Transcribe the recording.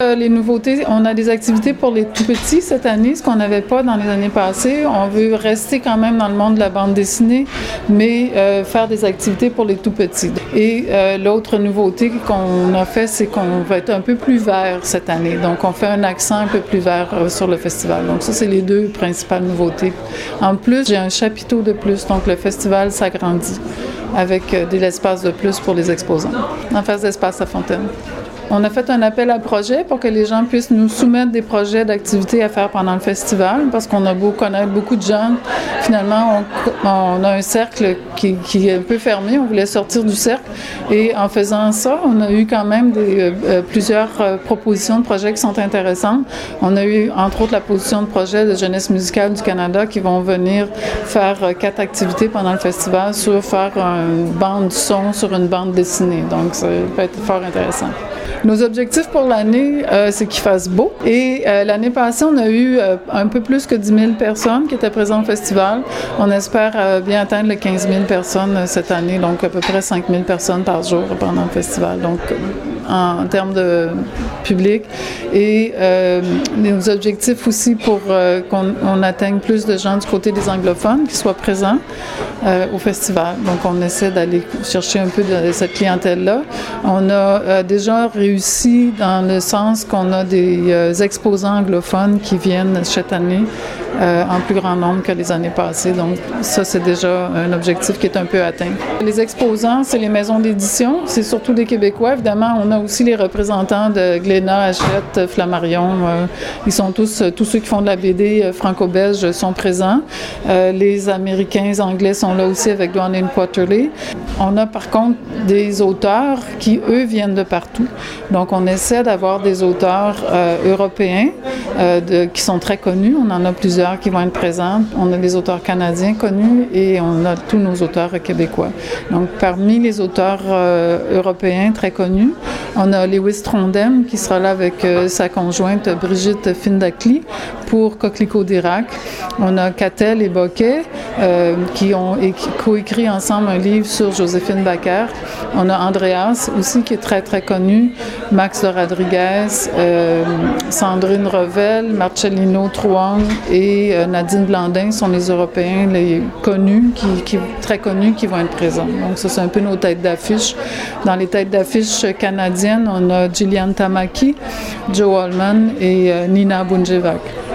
les nouveautés, on a des activités pour les tout-petits cette année, ce qu'on n'avait pas dans les années passées. On veut rester quand même dans le monde de la bande dessinée, mais faire des activités pour les tout-petits. Et l'autre nouveauté qu'on a fait, c'est qu'on va être un peu plus vert cette année. Donc, on fait un accent un peu plus vert sur le festival. Donc, ça, c'est les deux principales nouveautés. En plus, j'ai un chapiteau de plus, donc le festival s'agrandit avec de l'espace de plus pour les exposants, en face d'Espace à Fontaine. On a fait un appel à projets pour que les gens puissent nous soumettre des projets d'activités à faire pendant le festival, parce qu'on a beau connaître beaucoup de jeunes. Finalement, on a un cercle qui est un peu fermé. On voulait sortir du cercle. Et en faisant ça, on a eu quand même plusieurs propositions de projets qui sont intéressantes. On a eu, entre autres, la position de projet de Jeunesse musicale du Canada qui vont venir faire 4 activités pendant le festival sur faire une bande son sur une bande dessinée. Donc, ça peut être fort intéressant. Nos objectifs pour l'année, c'est qu'il fasse beau. Et l'année passée, on a eu un peu plus que 10 000 personnes qui étaient présentes au festival. On espère bien atteindre les 15 000 personnes cette année, donc à peu près 5 000 personnes par jour pendant le festival. Donc, en termes de public. Et nos objectifs aussi pour qu'on atteigne plus de gens du côté des anglophones qui soient présents au festival. Donc, on essaie d'aller chercher un peu de cette clientèle-là. On a déjà réussi dans le sens qu'on a des exposants anglophones qui viennent cette année en plus grand nombre que les années passées. Donc, ça, c'est déjà un objectif qui est un peu atteint. Les exposants, c'est les maisons d'édition. C'est surtout des Québécois. Évidemment, on a aussi les représentants de Glénat, Hachette, Flammarion. Ils sont tous ceux qui font de la BD franco-belge sont présents. Les Américains, les Anglais sont là aussi avec Dwan and Quarterly. On a par contre des auteurs qui, eux, viennent de partout. Donc, on essaie d'avoir des auteurs européens qui sont très connus. On en a plusieurs qui vont être présents. On a des auteurs canadiens connus et on a tous nos auteurs québécois. Donc, parmi les auteurs européens très connus, on a Lewis Trondheim qui sera là avec sa conjointe Brigitte Findakli pour Coquelicot d'Irak. On a Catel et Boquet qui ont coécrit ensemble un livre sur Joséphine Baker. On a Andreas aussi qui est très très connu, Max de Rodriguez, Sandrine Revel, Marcellino Truong et Nadine Blandin sont les Européens les connus, très connus qui vont être présents. Donc ça c'est un peu nos têtes d'affiche. Dans les têtes d'affiche canadiennes, on a Gillian Tamaki, Joe Allman et Nina Bunjevac.